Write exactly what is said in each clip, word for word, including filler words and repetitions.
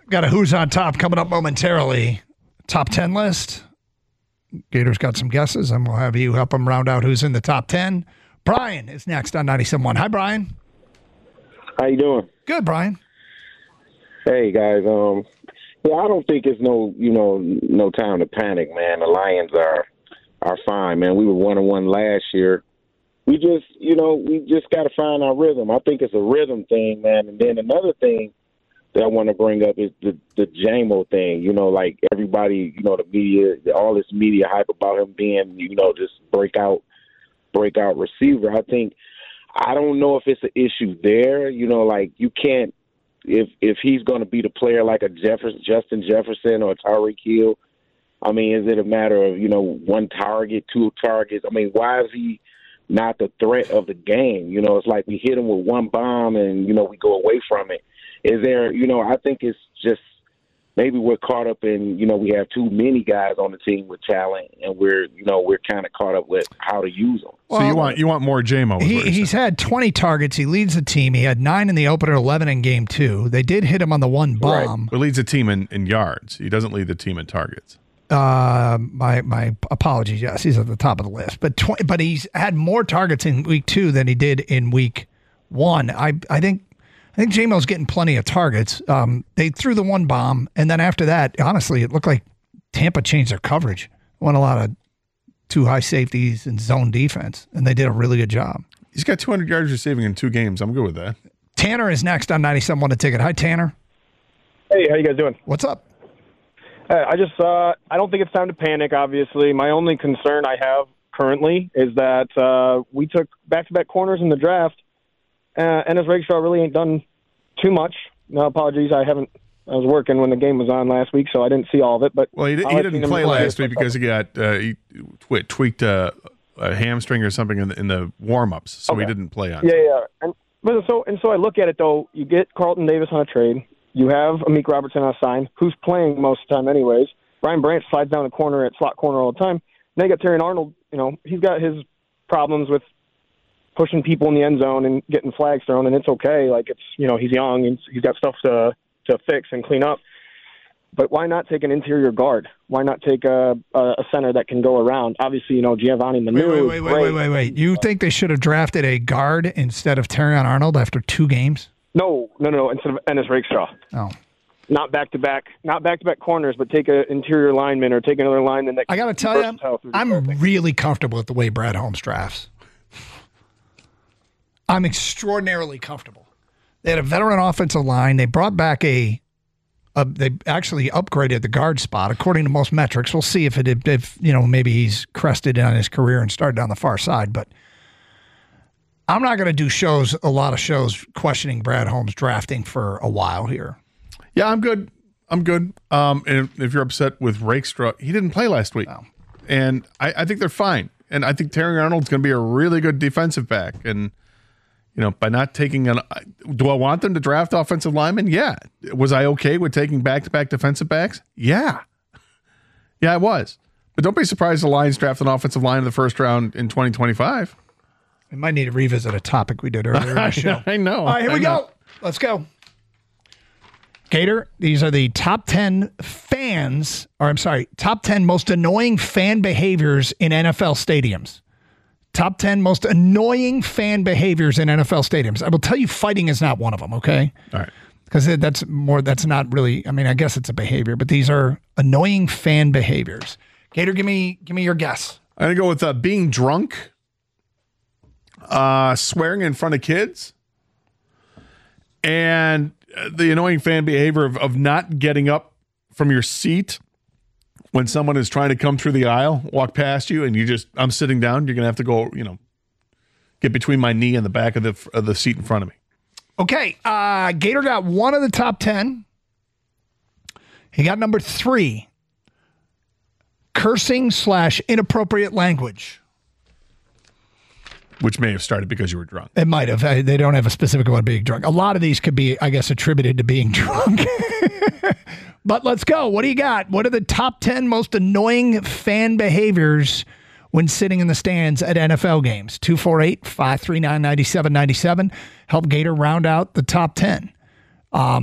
Got a Who's on Top coming up momentarily. Top ten list. Gator's got some guesses, and we'll have you help him round out who's in the top ten. Brian is next on ninety-seven point one. Hi, Brian. How you doing? Good, Brian. Hey, guys. Um, yeah, I don't think it's no, you know, no time to panic, man. The Lions are are fine, man. We were one and one last year. We just, you know, we just got to find our rhythm. I think it's a rhythm thing, man. And then another thing that I want to bring up is the the J M O thing. You know, like everybody, you know, the media, all this media hype about him being, you know, just breakout, breakout receiver. I think, I don't know if it's an issue there. You know, like you can't, if if he's going to be the player like a Jefferson, Justin Jefferson or Tyreek Hill. I mean, is it a matter of, you know, one target, two targets? I mean, why is he not the threat of the game? You know, it's like we hit him with one bomb and, you know, we go away from it. Is there, you know, I think it's just maybe we're caught up in, you know, we have too many guys on the team with talent, and we're, you know, we're kind of caught up with how to use them. So well, you want you want more J M O? He, he's saying. had twenty targets. He leads the team. He had nine in the opener, eleven in game two. They did hit him on the one bomb. Right. He leads the team in, in yards. He doesn't lead the team in targets. Uh, my my apologies. Yes, he's at the top of the list. But tw- but he's had more targets in week two than he did in week one. I I think. I think J M O's getting plenty of targets. Um, they threw the one bomb, and then after that, honestly, it looked like Tampa changed their coverage. Went a lot of two high safeties and zone defense, and they did a really good job. He's got two hundred yards receiving in two games. I'm good with that. Tanner is next on ninety-seven point one The Ticket. Hi, Tanner. Hey, how you guys doing? What's up? Uh, I just, uh, I don't think it's time to panic, obviously. My only concern I have currently is that uh, we took back-to-back corners in the draft, Uh, Ennis Rakestraw really ain't done too much. No apologies, I haven't. I was working when the game was on last week, so I didn't see all of it. But well, he, he didn't play last week because he got uh, he tweaked a, a hamstring or something in the, in the warm-ups, so okay. he didn't play on. Yeah, time. yeah. And but so and so I look at it though. You get Carlton Davis on a trade. You have Amik Robertson on a sign, who's playing most of the time anyways. Brian Branch slides down the corner at slot corner all the time. Now you got Terry Arnold. You know, he's got his problems with pushing people in the end zone and getting flags thrown, and it's okay. Like, it's, you know, he's young and he's got stuff to to fix and clean up. But why not take an interior guard? Why not take a a center that can go around? Obviously, you know, Giovanni Manu. Wait, wait, wait, wait, wait, wait, wait. You think they should have drafted a guard instead of Terrion Arnold after two games? No, no, no, instead of Ennis Rakestraw. Oh. Not back-to-back, not back-to-back corners, but take an interior lineman or take another lineman that can I got to tell you, I'm really comfortable with the way Brad Holmes drafts. I'm extraordinarily comfortable. They had a veteran offensive line. They brought back a, a they actually upgraded the guard spot according to most metrics. We'll see if it, if you know, maybe he's crested on his career and started down the far side. But I'm not going to do shows, a lot of shows questioning Brad Holmes drafting for a while here. Yeah, I'm good. I'm good. Um, and if you're upset with Rakestraw, he didn't play last week, no. and I, I think they're fine. And I think Terry Arnold's going to be a really good defensive back. And you know, by not taking an, do I want them to draft offensive linemen? Yeah. Was I okay with taking back-to-back defensive backs? Yeah. Yeah, I was. But don't be surprised the Lions draft an offensive line in the first round in twenty twenty-five. We might need to revisit a topic we did earlier in the show. I know. All right, here I we know. go. Let's go. Gator, these are the top ten fans, or I'm sorry, top ten most annoying fan behaviors in N F L stadiums. Top ten most annoying fan behaviors in N F L stadiums. I will tell you, fighting is not one of them, okay? All right. Because that's more, that's not really, I mean, I guess it's a behavior, but these are annoying fan behaviors. Gator, give me give me your guess. I'm going to go with uh, being drunk, uh, swearing in front of kids, and the annoying fan behavior of, of not getting up from your seat when someone is trying to come through the aisle, walk past you, and you just, I'm sitting down, you're going to have to go, you know, get between my knee and the back of the of the seat in front of me. Okay, uh, Gator got one of the top ten. He got number three. Cursing slash inappropriate language. Which may have started because you were drunk. It might have. They don't have a specific one being drunk. A lot of these could be, I guess, attributed to being drunk. But let's go. What do you got? What are the top ten most annoying fan behaviors when sitting in the stands at N F L games? two four eight, five three nine, nine seven nine seven. Help Gator round out the top ten. Um,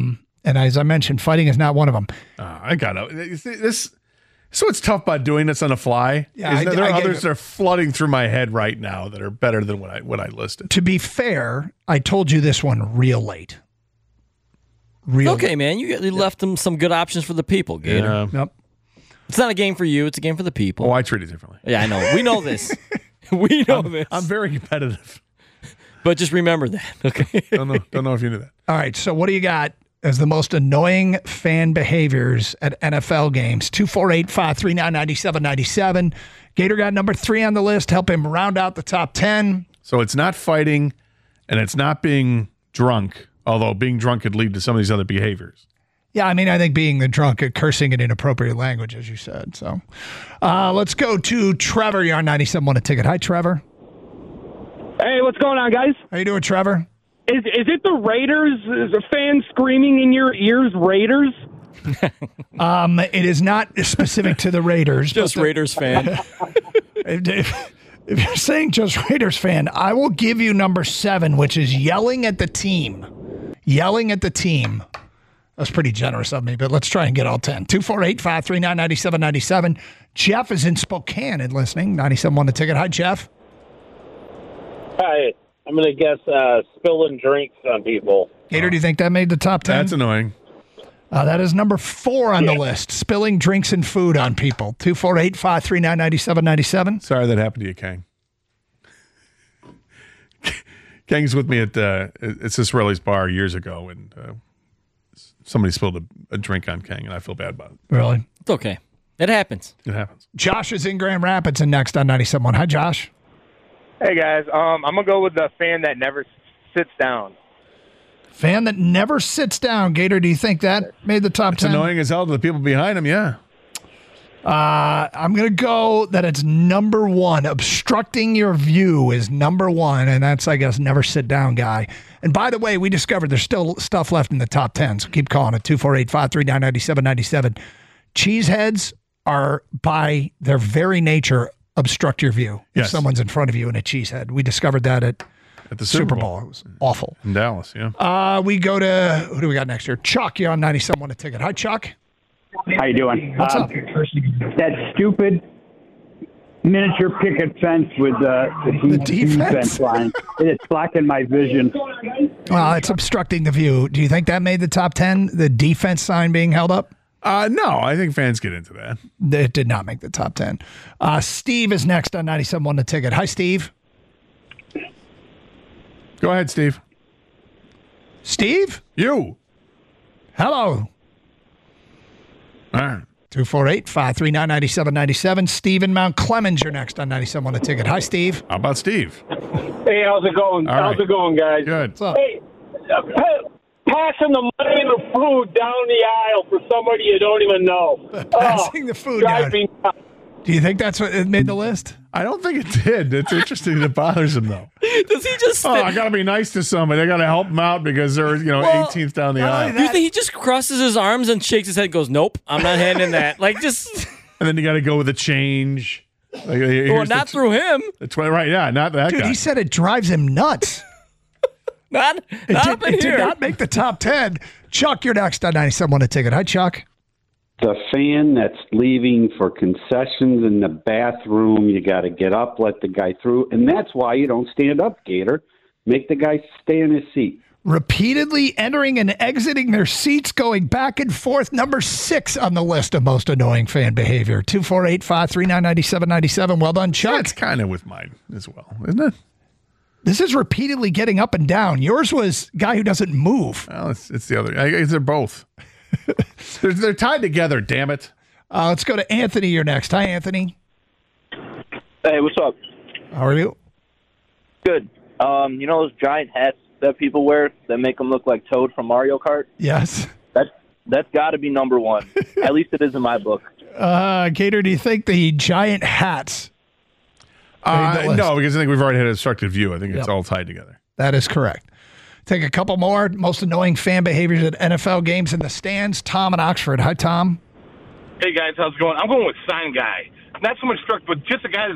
And as I mentioned, fighting is not one of them. Uh, I got to this. So what's tough about doing this on the fly? Yeah, is I- that there I are get others it. that are flooding through my head right now that are better than what I what I listed. To be fair, I told you this one real late. Real Okay, man. You, you left them some good options for the people, Gator. Yeah. Yep. It's not a game for you. It's a game for the people. Oh, I treat it differently. Yeah, I know. We know this. we know this. I'm very competitive. But just remember that, okay? Don't know. Don't know if you knew that. All right. So what do you got as the most annoying fan behaviors at N F L games? two four eight, five three nine, nine seven nine seven. Gator got number three on the list. Help him round out the top ten. So it's not fighting, and it's not being drunk. Although being drunk could lead to some of these other behaviors. Yeah, I mean, I think being the drunk and cursing in inappropriate language, as you said. So uh, let's go to Trevor. You're on ninety-seven one a ticket. Hi, Trevor. Hey, what's going on, guys? How you doing, Trevor? Is is it the Raiders? Is a fan screaming in your ears, Raiders? Um, it is not specific to the Raiders. Just but the- Raiders fan. If, if- if you're saying just Raiders fan, I will give you number seven, which is yelling at the team. Yelling at the team. That's pretty generous of me, but let's try and get all ten. two four eight, five three nine, nine seven nine seven. Jeff is in Spokane and listening. ninety-seven one the ticket. Hi, Jeff. Hi, I'm going to guess uh, spilling drinks on people. Gator, do you think that made the top ten? That's annoying. Uh, that is number four on the list. Spilling drinks and food on people. two four eight, five three nine, nine seven nine seven. Sorry that happened to you, Kang. Kang's with me at uh, it's Israeli's bar years ago, and uh, somebody spilled a, a drink on Kang, and I feel bad about it. Really? It's okay. It happens. It happens. Josh is in Grand Rapids and next on ninety-seven one. Hi, Josh. Hey guys, um, I'm gonna go with the fan that never sits down. Fan that never sits down. Gator, do you think that made the top It's ten? annoying as hell to the people behind him. Yeah. Uh, I'm going to go that it's number one. Obstructing your view is number one, and that's, I guess, never sit down guy. And by the way, we discovered there's still stuff left in the top ten, so keep calling it. two four eight, five three nine, nine seven nine seven. Cheeseheads are, by their very nature, obstruct your view. If Yes. someone's in front of you in a cheesehead. We discovered that at, At the Super Bowl. It was awful. in Dallas. Yeah. Uh, we go to, who do we got next here? Chuck, you're on ninety-seven one a ticket. Hi, Chuck. How you doing? What's Uh, up? That stupid miniature picket fence with uh, the, The de- defense? line. It's blocking my vision. Well, it's obstructing the view. Do you think that made the top ten? The defense sign being held up? Uh, no, I think fans get into that. It did not make the top ten. Uh, Steve is next on ninety-seven one the ticket. Hi, Steve. Go ahead, Steve. Steve? You. Hello. All right. two four eight, five three nine, nine seven nine seven. Steve in Mount Clemens, you're next on ninety-seven one the ticket. Hi, Steve. How about Steve? Hey, how's it going? All how's right. it going, guys? Good. What's up? Hey, uh, pa- passing the money and the food down the aisle for somebody you don't even know. Passing the food down. drive me nuts. Do you think that's what it made the list? I don't think it did. It's interesting that it bothers him, though. Does he just? Oh, I got to be nice to somebody. I got to help them out because they're, you know, Well, eighteenth down the not aisle. only Do you think he just crosses his arms and shakes his head and goes, nope, I'm not handing that? Like, just, And then you got to go with a change. Like, here's well, the not tw- through him. the tw- right, yeah, not that Dude, guy. he said it drives him nuts. Not, It, not did, up in it did here. not make the top ten. Chuck, you're next on ninety-seven one the ticket. Hi, Chuck. The fan that's leaving for concessions in the bathroom, you got to get up, let the guy through. And that's why you don't stand up, Gator. Make the guy stay in his seat. Repeatedly entering and exiting their seats, going back and forth. Number six on the list of most annoying fan behavior. two four eight, five three nine, nine seven nine seven. Well done, Chuck. That's kind of with mine as well, isn't it? This is repeatedly getting up and down. Yours was guy who doesn't move. Well, it's, it's the other. I guess they're both. they're, they're tied together, damn it. Uh, let's go to Anthony. You're next. Hi, Anthony. Hey, what's up? How are you? Good. Um, you know those giant hats that people wear that make them look like Toad from Mario Kart? Yes. That's that's got to be number one. At least it is in my book. Uh, Gator, do you think the giant hats? made the Uh, list? no, because I think we've already had a obstructed view. I think it's Yep. all tied together. That is correct. Take a couple more. Most annoying fan behaviors at N F L games in the stands. Tom in Oxford. Hi, Tom. Hey guys, how's it going? I'm going with sign guy. Not so much struck, but just a guy that's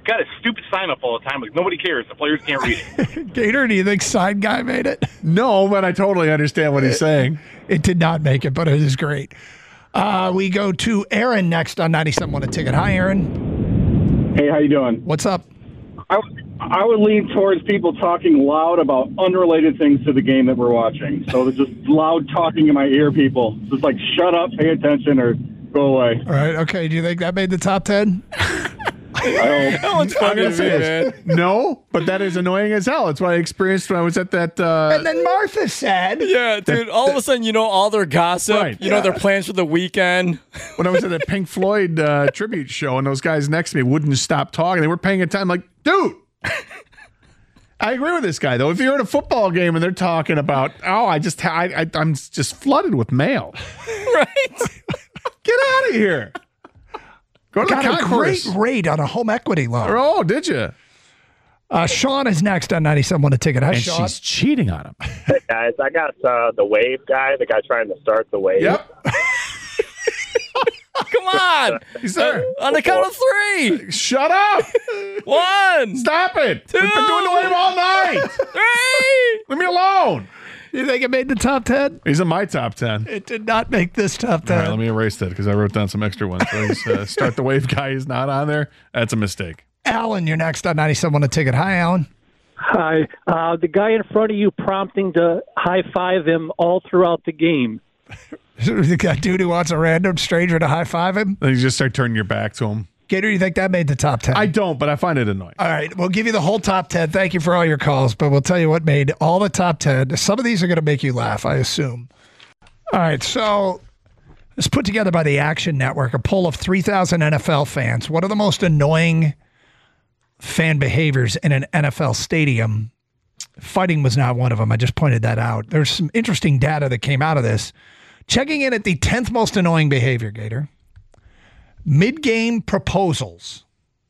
got a stupid sign up all the time. Like, nobody cares. The players can't read it. Gator, do you think Sign Guy made it? No, but I totally understand what he's saying. It did not make it, but it is great. Uh, we go to Aaron next on ninety-seven point one A Ticket. Hi, Aaron. Hey, how you doing? What's up? I, I would lean towards people talking loud about unrelated things to the game that we're watching. So they're just loud talking in my ear, people. Just like, shut up, pay attention, or go away. All right, okay. Do you think that made the top ten? That one's funny to me, man. No, but that is annoying as hell. It's what I experienced when I was at that. Uh, and then Martha said, "Yeah, dude. All of a sudden, you know all their gossip. Right, you know yeah. their plans for the weekend." When I was at that Pink Floyd uh, tribute show, and those guys next to me wouldn't stop talking. They were paying attention. I'm like, dude. I agree with this guy though. If you're at a football game and they're talking about, oh, I just, I, I I'm just flooded with mail. Right. Get out of here. Go to got the a concourse. great rate on a home equity loan. Oh, did you? Uh, Sean is next on ninety-seven point one A Ticket. Hi, And Sean. she's cheating on him. Hey guys, I got uh, the wave guy, the guy trying to start the wave. Yep. Come on. He's there. Uh, on the count of three. Shut up. One. Stop it. Two. We've been doing the wave all night. Three. Leave me alone. You think it made the top ten? He's in my top ten. It did not make this top ten. All right, let me erase that because I wrote down some extra ones. So he's, uh, start the wave guy is not on there. That's a mistake. Alan, you're next on ninety-seven point one A Ticket. Hi, Alan. Hi. Uh, the guy in front of you prompting to high-five him all throughout the game. The guy dude who wants a random stranger to high-five him? Then you just start turning your back to him. Gator, you think that made the top ten? I don't, but I find it annoying. All right, we'll give you the whole top ten. Thank you for all your calls, but we'll tell you what made all the top ten. Some of these are going to make you laugh, I assume. All right, so it's put together by the Action Network, a poll of three thousand N F L fans. What are the most annoying fan behaviors in an N F L stadium? Fighting was not one of them. I just pointed that out. There's some interesting data that came out of this. Checking in at the tenth most annoying behavior, Gator. Mid-game proposals.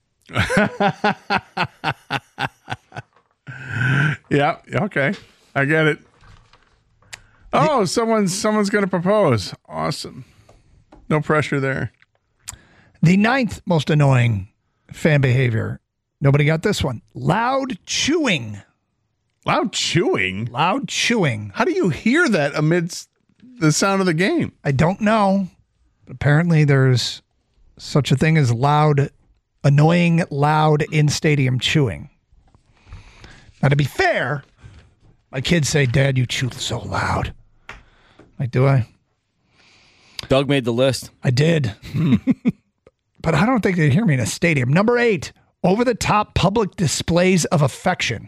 Yeah, okay. I get it. Oh, someone's someone's going to propose. Awesome. No pressure there. The ninth most annoying fan behavior. Nobody got this one. Loud chewing. Loud chewing? Loud chewing. How do you hear that amidst the sound of the game? I don't know. But apparently there's such a thing as loud, annoying, loud in-stadium chewing. Now, to be fair, my kids say, Dad, you chew so loud. Like, do I? Doug made the list. I did. But I don't think they'd hear me in a stadium. Number eight, over-the-top public displays of affection.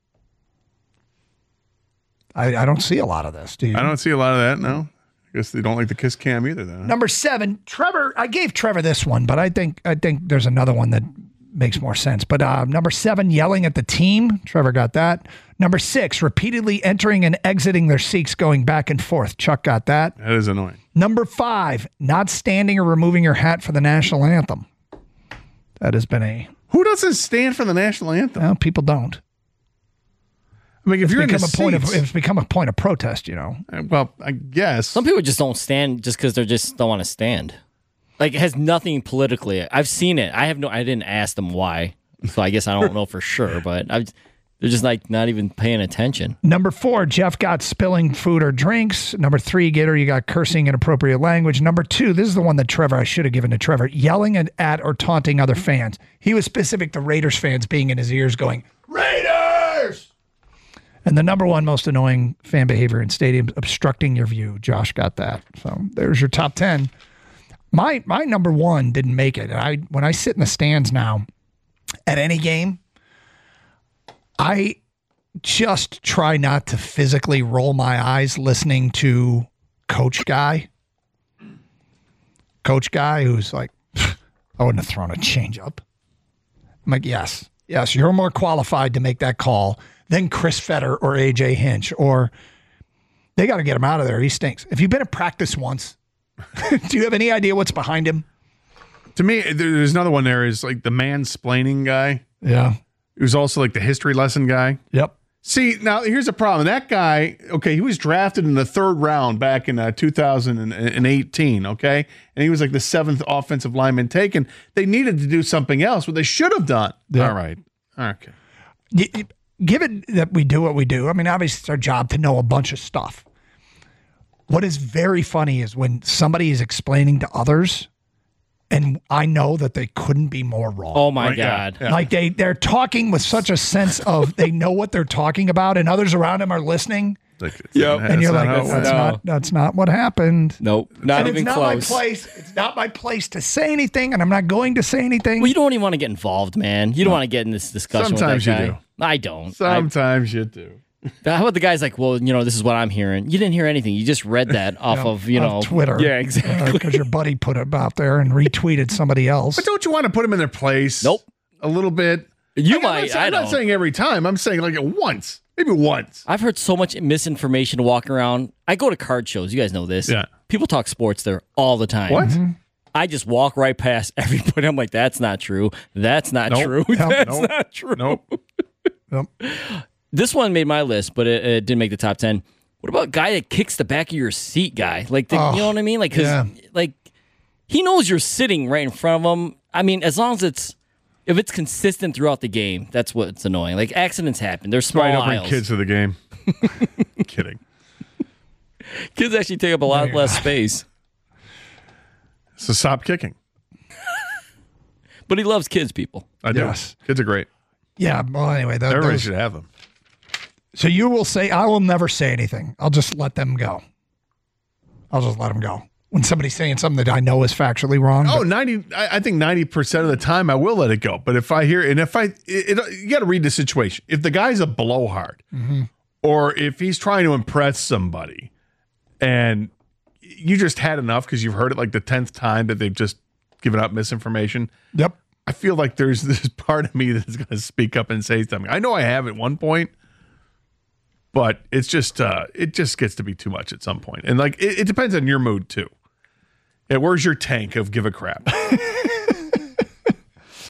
I, I don't see a lot of this, do you? I don't see a lot of that, no. I guess they don't like the kiss cam either, though. Number seven, Trevor. I gave Trevor this one, but I think I think there's another one that makes more sense. But uh, number seven, yelling at the team. Trevor got that. Number six, repeatedly entering and exiting their seats, going back and forth. Chuck got that. That is annoying. Number five, not standing or removing your hat for the national anthem. That has been a... Who doesn't stand for the national anthem? Well, people don't. I mean, if it's you're in become the a point of seats- it's become a point of protest, you know. Well, I guess some people just don't stand just because they just don't want to stand. Like, it has nothing politically. I've seen it. I have no. I didn't ask them why, so I guess I don't know for sure. But I've, they're just like not even paying attention. Number four, Jeff got spilling food or drinks. Number three, Gator, you got cursing inappropriate language. Number two, this is the one that Trevor, I should have given to Trevor, yelling at, at or taunting other fans. He was specific to Raiders fans being in his ears going, Raiders! And the number one most annoying fan behavior in stadiums, obstructing your view. Josh got that. So there's your top ten. My my number one didn't make it. I when I sit in the stands now at any game, I just try not to physically roll my eyes listening to Coach Guy. Coach Guy who's like, I wouldn't have thrown a change up. I'm like, yes, yes, you're more qualified to make that call than Chris Fetter or A J Hinch, or they got to get him out of there. He stinks. If you've been at practice once, do you have any idea what's behind him? To me, there's another one there is like the mansplaining guy. Yeah. Who's also like the history lesson guy. Yep. See, now here's the problem. That guy, okay, he was drafted in the third round back in uh, two thousand eighteen, okay? And he was like the seventh offensive lineman taken. They needed to do something else, what they should have done. Yeah. All right. Okay. Y- y- Given that we do what we do, I mean, obviously it's our job to know a bunch of stuff. What is very funny is when somebody is explaining to others, and I know that they couldn't be more wrong. Oh my Right, yeah, God. yeah. Like they, they're talking with such a sense of they know what they're talking about, and others around them are listening. Like, Yep. And you're like, not how it that's works. No. not that's not what happened. Nope. Not and even it's not close. my place. It's not my place to say anything, and I'm not going to say anything. Well, you don't even want to get involved, man. You don't want to get in this discussion Sometimes with that you guy. I don't. Sometimes you do. I, how about the guy's like, well, you know, this is what I'm hearing. You didn't hear anything. You just read that off Yeah, of, you know, off Twitter. Yeah, exactly. Because your buddy put it out there and retweeted somebody else. But don't you want to put them in their place? Nope. A little bit. You I'm might. Not, saying- I I'm don't. not saying every time. I'm saying like once. Maybe once. I've heard so much misinformation walking around. I go to card shows. You guys know this. Yeah. People talk sports there all the time. What? I just walk right past everybody. I'm like, that's not true. That's not Nope. true. Nope. That's Nope. not true. Nope. Yep. This one made my list, but it, it didn't make the top ten. What about guy that kicks the back of your seat guy? Like, the, Oh, you know what I mean? Like, cause, yeah. like, he knows you're sitting right in front of him. I mean, as long as it's, if it's consistent throughout the game, that's what's annoying. Like, accidents happen. There's small Why don't bring aisles. kids to the game? Kidding. Kids actually take up a lot less space. So stop kicking. But he loves kids, people. I do. Yes. Kids are great. Yeah. Well, anyway, that, Everybody those- should have them. so you will say, I will never say anything. I'll just let them go. I'll just let them go. When somebody's saying something that I know is factually wrong. Oh, but- ninety. I, I think ninety percent of the time I will let it go. But if I hear, and if I, it, it, you got to read the situation. If the guy's a blowhard, Mhm. or if he's trying to impress somebody, and you just had enough because you've heard it like the tenth time that they've just given out misinformation. Yep. I feel like there's this part of me that's going to speak up and say something. I know I have at one point, but it's just uh, it just gets to be too much at some point. And like it, it depends on your mood too. Yeah, where's your tank of give a crap?